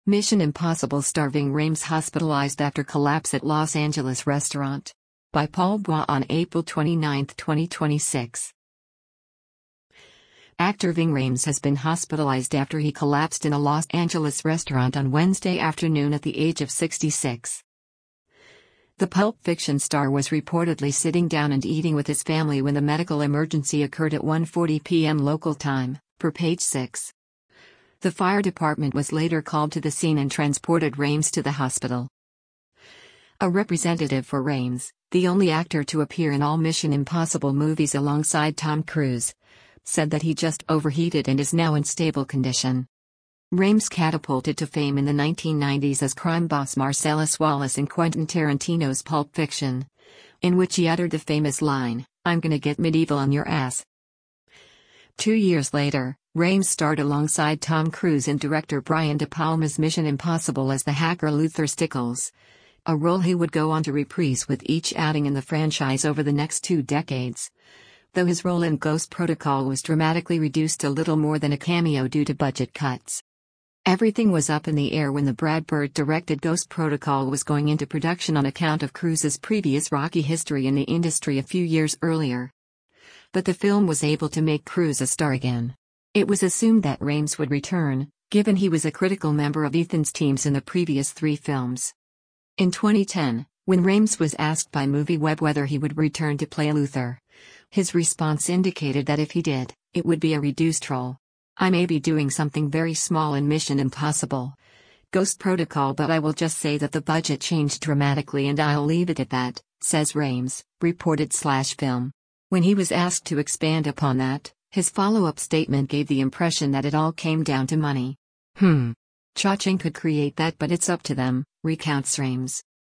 Mission Impossible star Ving Rhames hospitalized after collapse at Los Angeles restaurant. By Paul Bois on April 29, 2026. Actor Ving Rhames has been hospitalized after he collapsed in a Los Angeles restaurant on Wednesday afternoon at the age of 66. The Pulp Fiction star was reportedly sitting down and eating with his family when the medical emergency occurred at 1:40 p.m. local time, per Page 6. The fire department was later called to the scene and transported Rhames to the hospital. A representative for Rhames, the only actor to appear in all Mission Impossible movies alongside Tom Cruise, said that he just overheated and is now in stable condition. Rhames catapulted to fame in the 1990s as crime boss Marcellus Wallace in Quentin Tarantino's Pulp Fiction, in which he uttered the famous line, "I'm gonna get medieval on your ass." 2 years later, Rhames starred alongside Tom Cruise in director Brian De Palma's Mission Impossible as the hacker Luther Stickles, a role he would go on to reprise with each outing in the franchise over the next 2 decades, though his role in Ghost Protocol was dramatically reduced to little more than a cameo due to budget cuts. Everything was up in the air when the Brad Bird-directed Ghost Protocol was going into production on account of Cruise's previous rocky history in the industry a few years earlier. But the film was able to make Cruise a star again. It was assumed that Rhames would return, given he was a critical member of Ethan's teams in the previous 3 films. In 2010, when Rhames was asked by MovieWeb whether he would return to play Luther, his response indicated that if he did, it would be a reduced role. "I may be doing something very small in Mission Impossible Ghost Protocol, but I will just say that the budget changed dramatically and I'll leave it at that," says Rhames, reported /Film. When he was asked to expand upon that, his follow-up statement gave the impression that it all came down to money. Cha-ching could create that, but it's up to them, recounts Rhames.